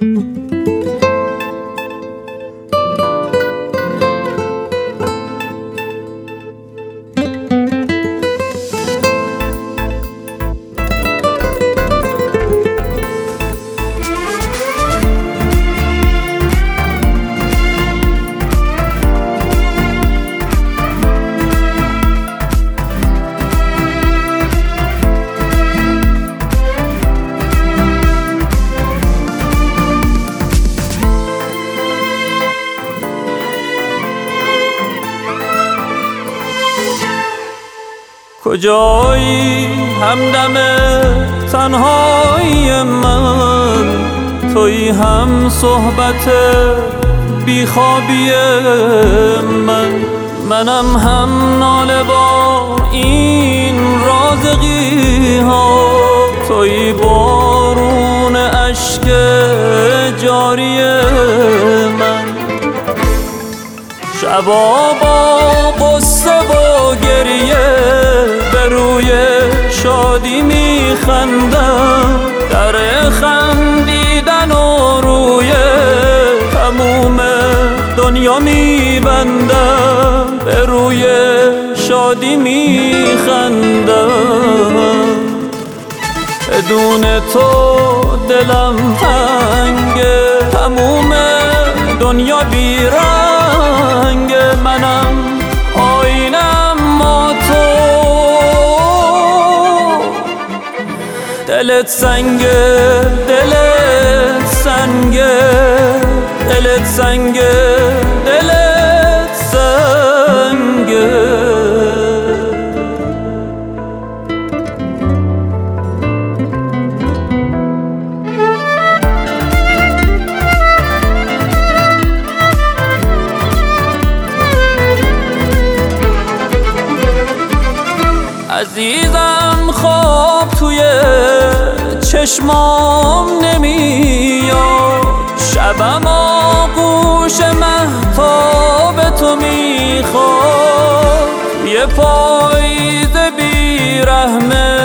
کجایی همدم تنهایی من، تویی هم صحبت بیخوابی منم هم ناله با این رازقی ها، تویی بارون اشک جاری من. شبا با قصه و گریه به روی شادی میخندم، در خندیدن و روی تموم دنیا میبندم، به روی شادی میخندم. بدون تو دلم تنگه، تموم دنیا بیرنگ، منم آینم ما تو. دلت سنگه، دلت سنگه، دلت سنگه، دلت سنگه. عزیزم خواب توی چشمام نمیاد، شبم آغوش مهتاب تو میخواد. یه پاییز بیرحم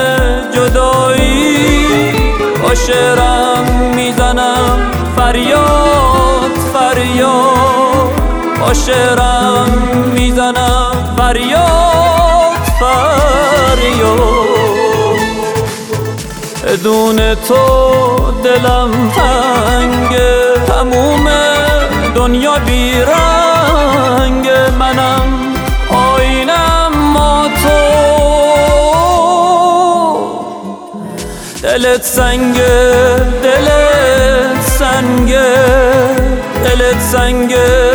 جدایی با شعرم میزنم فریاد فریاد، با شعرم میزنم فریاد فریاد. بدون تو دلم تنگه، تموم دنیا بیرنگ، منم آینم ما تو. دلت سنگه، دلت سنگه، دلت سنگه،